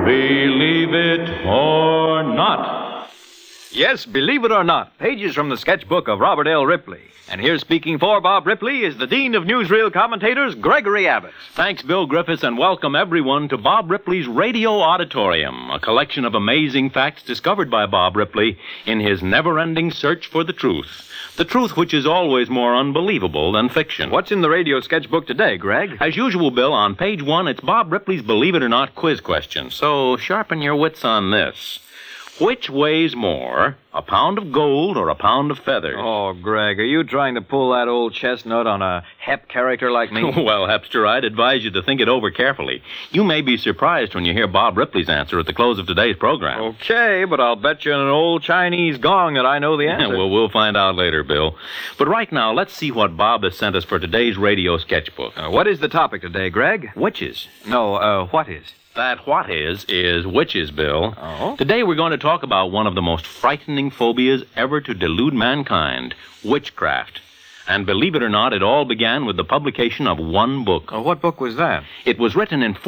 Believe it or not. Yes, believe it or not, pages from the sketchbook of Robert L. Ripley. And here speaking for Bob Ripley is the Dean of Newsreel Commentators, Gregory Abbott. Thanks, Bill Griffiths, and welcome everyone to Bob Ripley's Radio Auditorium, a collection of amazing facts discovered by Bob Ripley in his never-ending search for the truth. The truth which is always more unbelievable than fiction. What's in the radio sketchbook today, Greg? As usual, Bill, on page 1, it's Bob Ripley's Believe It or Not quiz question. So sharpen your wits on this. Which weighs more, a pound of gold or a pound of feathers? Oh, Greg, are you trying to pull that old chestnut on a Hep character like me? Well, Hepster, I'd advise you to think it over carefully. You may be surprised when you hear Bob Ripley's answer at the close of today's program. Okay, but I'll bet you an old Chinese gong that I know the answer. Well, we'll find out later, Bill. But right now, let's see what Bob has sent us for today's radio sketchbook. What is the topic today, Greg? Witches. No, what is? That what is witches, Bill. Oh? Today we're going to talk about one of the most frightening phobias ever to delude mankind, witchcraft. And believe it or not, it all began with the publication of one book. What book was that? It was written in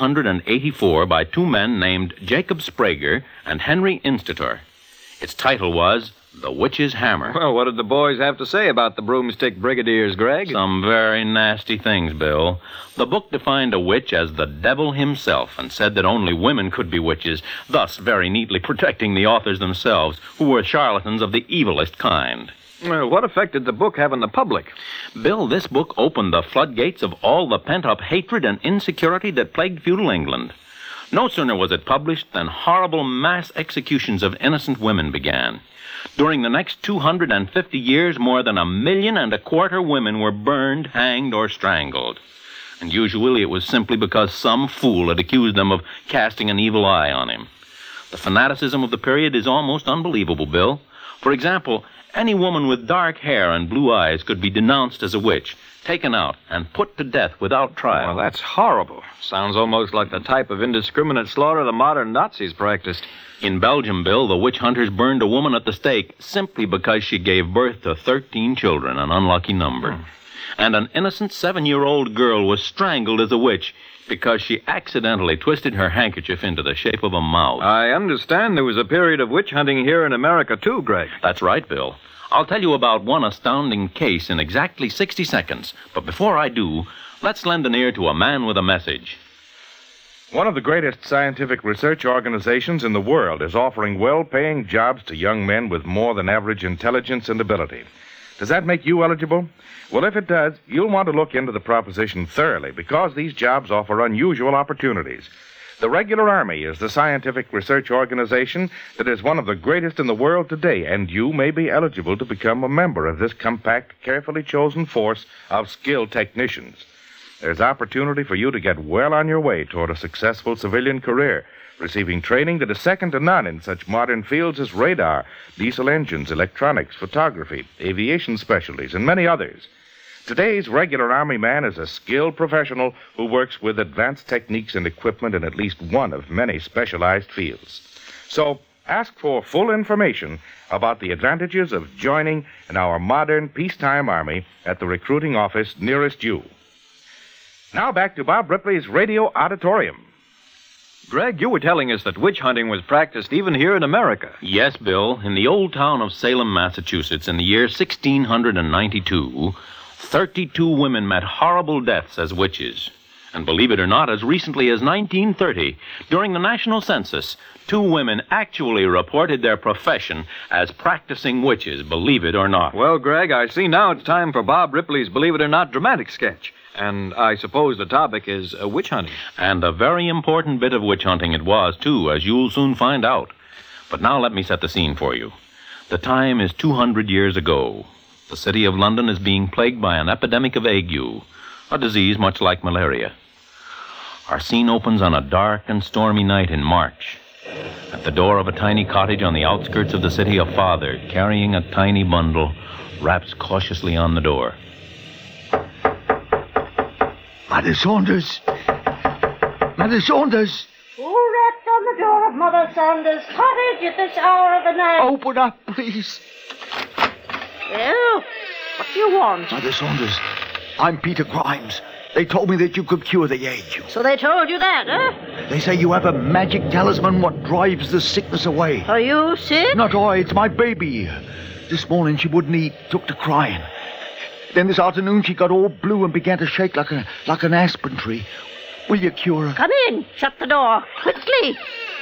1484 by two men named Jacob Sprague and Henry Institor. Its title was The Witch's Hammer. Well, what did the boys have to say about the broomstick brigadiers, Greg? Some very nasty things, Bill. The book defined a witch as the devil himself and said that only women could be witches, thus very neatly protecting the authors themselves, who were charlatans of the evilest kind. What effect did the book have on the public? Bill, this book opened the floodgates of all the pent-up hatred and insecurity that plagued feudal England. No sooner was it published than horrible mass executions of innocent women began. During the next 250 years, more than 1.25 million women were burned, hanged, or strangled. And usually it was simply because some fool had accused them of casting an evil eye on him. The fanaticism of the period is almost unbelievable, Bill. For example, any woman with dark hair and blue eyes could be denounced as a witch, taken out, and put to death without trial. Well, that's horrible. Sounds almost like the type of indiscriminate slaughter the modern Nazis practiced. In Belgium, Bill, the witch hunters burned a woman at the stake simply because she gave birth to 13 children, an unlucky number. And an innocent 7-year-old girl was strangled as a witch because she accidentally twisted her handkerchief into the shape of a mouse. I understand there was a period of witch hunting here in America, too, Greg. That's right, Bill. I'll tell you about one astounding case in exactly 60 seconds. But before I do, let's lend an ear to a man with a message. One of the greatest scientific research organizations in the world is offering well-paying jobs to young men with more than average intelligence and ability. Does that make you eligible? Well, if it does, you'll want to look into the proposition thoroughly because these jobs offer unusual opportunities. The Regular Army is the scientific research organization that is one of the greatest in the world today, and you may be eligible to become a member of this compact, carefully chosen force of skilled technicians. There's opportunity for you to get well on your way toward a successful civilian career, receiving training that is second to none in such modern fields as radar, diesel engines, electronics, photography, aviation specialties, and many others. Today's Regular Army man is a skilled professional who works with advanced techniques and equipment in at least one of many specialized fields. So, ask for full information about the advantages of joining in our modern peacetime army at the recruiting office nearest you. Now back to Bob Ripley's Radio Auditorium. Greg, you were telling us that witch hunting was practiced even here in America. Yes, Bill. In the old town of Salem, Massachusetts, in the year 1692, 32 women met horrible deaths as witches. And believe it or not, as recently as 1930, during the national census, 2 women actually reported their profession as practicing witches, believe it or not. Well, Greg, I see now it's time for Bob Ripley's Believe It or Not dramatic sketch. And I suppose the topic is witch hunting. And a very important bit of witch hunting it was, too, as you'll soon find out. But now let me set the scene for you. The time is 200 years ago. The city of London is being plagued by an epidemic of ague, a disease much like malaria. Our scene opens on a dark and stormy night in March. At the door of a tiny cottage on the outskirts of the city, a father, carrying a tiny bundle, raps cautiously on the door. Mother Saunders! Mother Saunders! Who rapped on the door of Mother Saunders' cottage at this hour of the night? Open up, please. Well, what do you want? Mother Saunders, I'm Peter Grimes, They told me that you could cure the ague. So they told you that, huh? They say you have a magic talisman what drives the sickness away. Are you sick? Not I, it's my baby. This morning she wouldn't eat, took to crying. Then this afternoon she got all blue and began to shake like an aspen tree. Will you cure her? Come in. Shut the door. Quickly.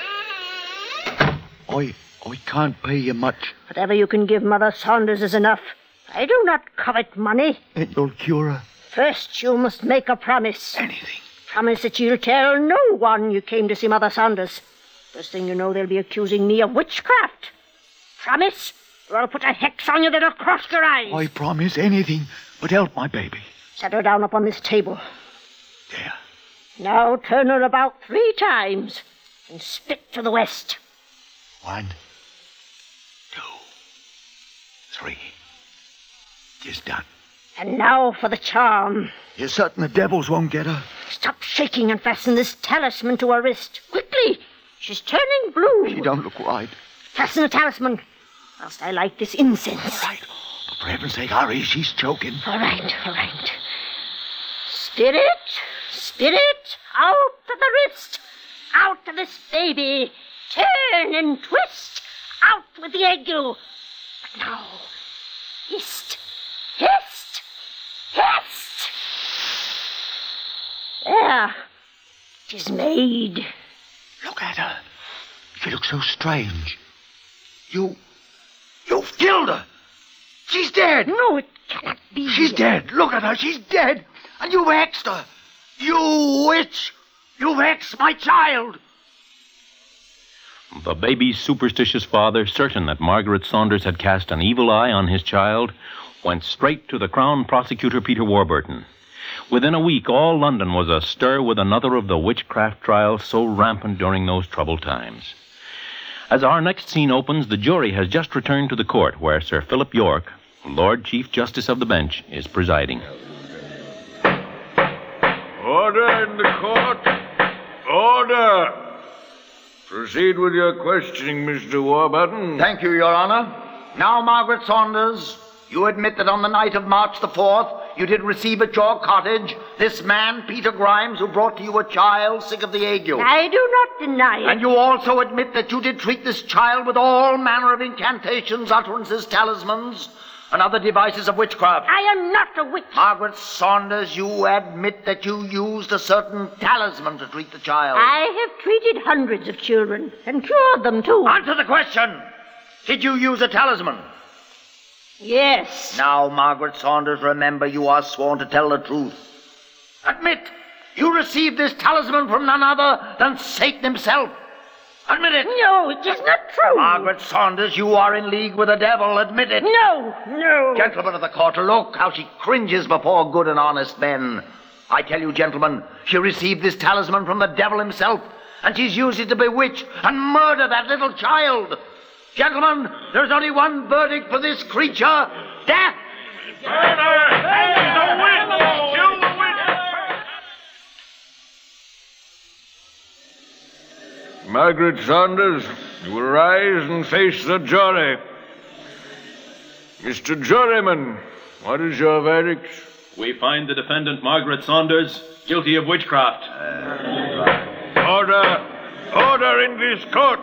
I can't pay you much. Whatever you can give Mother Saunders is enough. I do not covet money. And you'll cure her? First, you must make a promise. Anything. Promise that you'll tell no one you came to see Mother Saunders. First thing you know, they'll be accusing me of witchcraft. Promise, or I'll put a hex on you that'll cross your eyes. I promise anything but help my baby. Set her down upon this table. There. Now turn her about 3 times and spit to the west. 1, 2, 3. Just done. And now for the charm. You're certain the devils won't get her? Stop shaking and fasten this talisman to her wrist. Quickly! She's turning blue. She don't look right. Fasten the talisman, whilst I light this incense. All right. But for heaven's sake, hurry, she's choking. All right. Spirit, out of the wrist. Out of this baby. Turn and twist. Out with the ague. But now, hist. There. 'Tis made. Look at her. She looks so strange. You've killed her. She's dead. No, it cannot be. She's dead. Look at her. She's dead. And you've hexed her. You witch. You've hexed my child. The baby's superstitious father, certain that Margaret Saunders had cast an evil eye on his child, went straight to the Crown Prosecutor Peter Warburton. Within a week, all London was astir with another of the witchcraft trials so rampant during those troubled times. As our next scene opens, the jury has just returned to the court where Sir Philip York, Lord Chief Justice of the Bench, is presiding. Order in the court. Order. Proceed with your questioning, Mr. Warburton. Thank you, Your Honor. Now, Margaret Saunders, you admit that on the night of March the 4th, you did receive at your cottage this man, Peter Grimes, who brought to you a child sick of the ague. I do not deny it. And you also admit that you did treat this child with all manner of incantations, utterances, talismans, and other devices of witchcraft. I am not a witch. Margaret Saunders, you admit that you used a certain talisman to treat the child. I have treated hundreds of children and cured them, too. Answer the question. Did you use a talisman? Yes. Now, Margaret Saunders, remember you are sworn to tell the truth. Admit you received this talisman from none other than Satan himself. Admit it. No, it is not true. Margaret Saunders, you are in league with the devil. Admit it. No. Gentlemen of the court, look how she cringes before good and honest men. I tell you, gentlemen, she received this talisman from the devil himself, and she's used it to bewitch and murder that little child. Gentlemen, there's only one verdict for this creature: death. Margaret Saunders, you will rise and face the jury. Mr. Juryman, what is your verdict? We find the defendant, Margaret Saunders, guilty of witchcraft. Order in this court.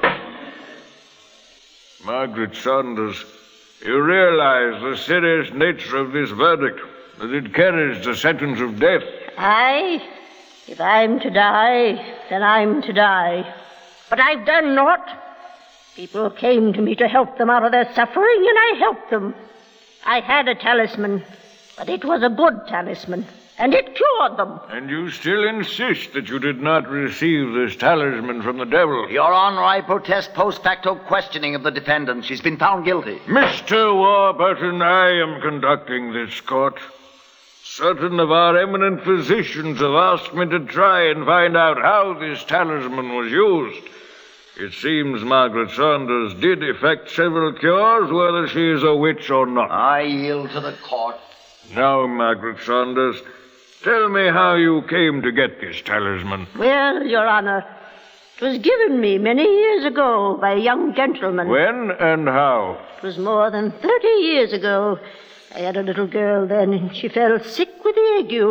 Margaret Saunders, you realize the serious nature of this verdict, that it carries the sentence of death. Aye. If I'm to die, then I'm to die. But I've done naught. People came to me to help them out of their suffering, and I helped them. I had a talisman, but it was a good talisman, and it cured them. And you still insist that you did not receive this talisman from the devil? Your Honor, I protest post facto questioning of the defendant. She's been found guilty. Mr. Warburton, I am conducting this court. Certain of our eminent physicians have asked me to try and find out how this talisman was used. It seems Margaret Saunders did effect several cures, whether she is a witch or not. I yield to the court. Now, Margaret Saunders, tell me how you came to get this talisman. Well, Your Honor, it was given me many years ago by a young gentleman. When and how? It was more than 30 years ago. I had a little girl then, and she fell sick with the ague.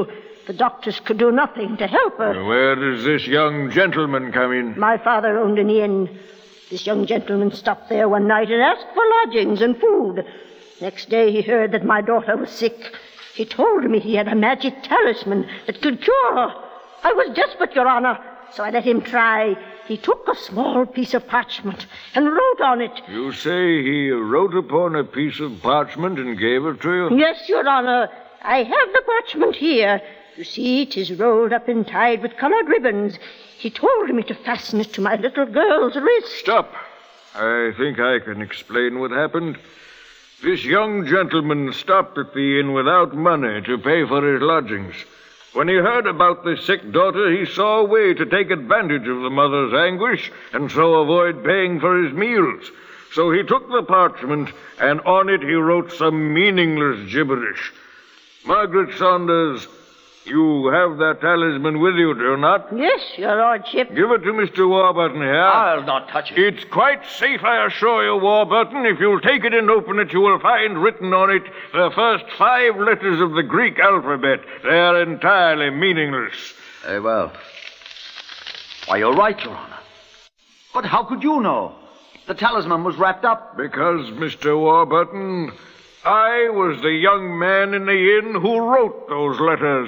The doctors could do nothing to help her. Where does this young gentleman come in? My father owned an inn. This young gentleman stopped there one night and asked for lodgings and food. Next day he heard that my daughter was sick. He told me he had a magic talisman that could cure her. I was desperate, Your Honor, so I let him try. He took a small piece of parchment and wrote on it. You say he wrote upon a piece of parchment and gave it to you? Yes, Your Honor. I have the parchment here. You see, 'tis rolled up and tied with colored ribbons. He told me to fasten it to my little girl's wrist. Stop. I think I can explain what happened. This young gentleman stopped at the inn without money to pay for his lodgings. When he heard about the sick daughter, he saw a way to take advantage of the mother's anguish and so avoid paying for his meals. So he took the parchment, and on it he wrote some meaningless gibberish. Margaret Saunders, you have that talisman with you, do you not? Yes, Your Lordship. Give it to Mr. Warburton here. I'll not touch it. It's quite safe, I assure you, Warburton. If you'll take it and open it, you will find written on it the first 5 letters of the Greek alphabet. They are entirely meaningless. Very well. Why, you're right, Your Honor. But how could you know? The talisman was wrapped up. Because, Mr. Warburton, I was the young man in the inn who wrote those letters.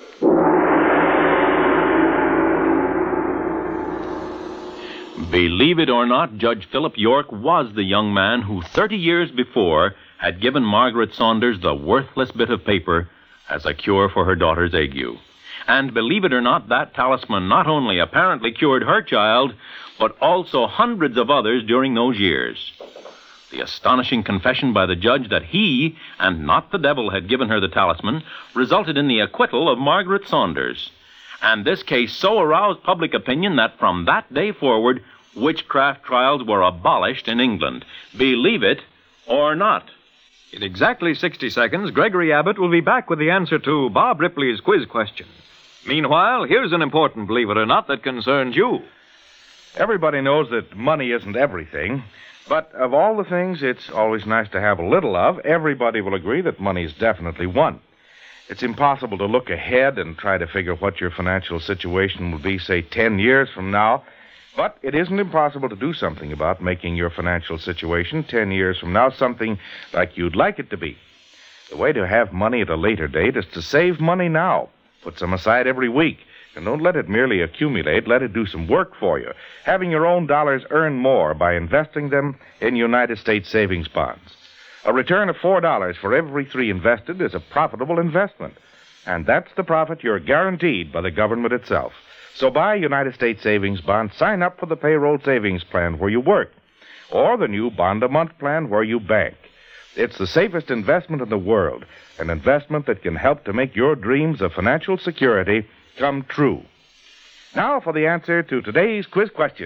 Believe it or not, Judge Philip York was the young man who 30 years before had given Margaret Saunders the worthless bit of paper as a cure for her daughter's ague. And believe it or not, that talisman not only apparently cured her child, but also hundreds of others during those years. The astonishing confession by the judge that he, and not the devil, had given her the talisman resulted in the acquittal of Margaret Saunders. And this case so aroused public opinion that from that day forward, witchcraft trials were abolished in England. Believe it or not. In exactly 60 seconds, Gregory Abbott will be back with the answer to Bob Ripley's quiz question. Meanwhile, here's an important believe it or not that concerns you. Everybody knows that money isn't everything. But of all the things it's always nice to have a little of, everybody will agree that money is definitely one. It's impossible to look ahead and try to figure what your financial situation will be, say, 10 years from now. But it isn't impossible to do something about making your financial situation 10 years from now something like you'd like it to be. The way to have money at a later date is to save money now. Put some aside every week. And don't let it merely accumulate. Let it do some work for you. Having your own dollars earn more by investing them in United States savings bonds. A return of $4 for every 3 invested is a profitable investment. And that's the profit you're guaranteed by the government itself. So buy United States savings bonds. Sign up for the payroll savings plan where you work. Or the new bond-a-month plan where you bank. It's the safest investment in the world. An investment that can help to make your dreams of financial security come true. Now for the answer to today's quiz question.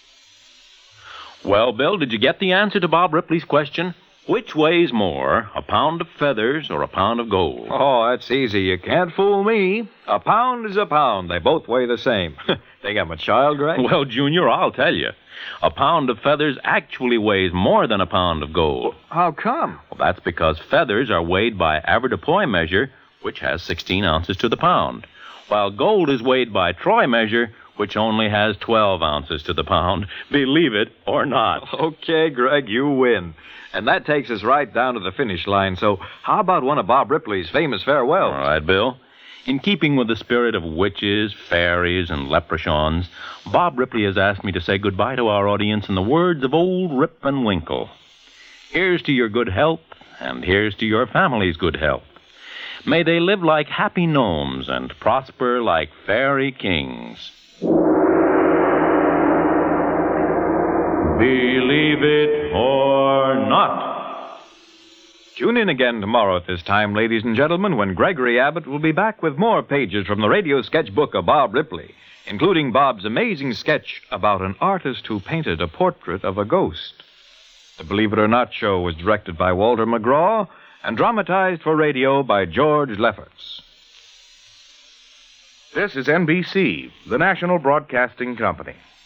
Well, Bill, did you get the answer to Bob Ripley's question? Which weighs more, a pound of feathers or a pound of gold? Oh, that's easy. You can't fool me. A pound is a pound. They both weigh the same. Think I'm a child, Greg? Well, Junior, I'll tell you. A pound of feathers actually weighs more than a pound of gold. How come? Well, that's because feathers are weighed by avoirdupois measure, which has 16 ounces to the pound, while gold is weighed by troy measure, which only has 12 ounces to the pound. Believe it or not. Okay, Greg, you win. And that takes us right down to the finish line. So how about one of Bob Ripley's famous farewells? All right, Bill. In keeping with the spirit of witches, fairies, and leprechauns, Bob Ripley has asked me to say goodbye to our audience in the words of old Rip Van Winkle. Here's to your good health, and here's to your family's good health. May they live like happy gnomes and prosper like fairy kings. Believe it or not. Tune in again tomorrow at this time, ladies and gentlemen, when Gregory Abbott will be back with more pages from the radio sketchbook of Bob Ripley, including Bob's amazing sketch about an artist who painted a portrait of a ghost. The Believe It or Not show was directed by Walter McGraw and dramatized for radio by George Lefferts. This is NBC, the National Broadcasting Company.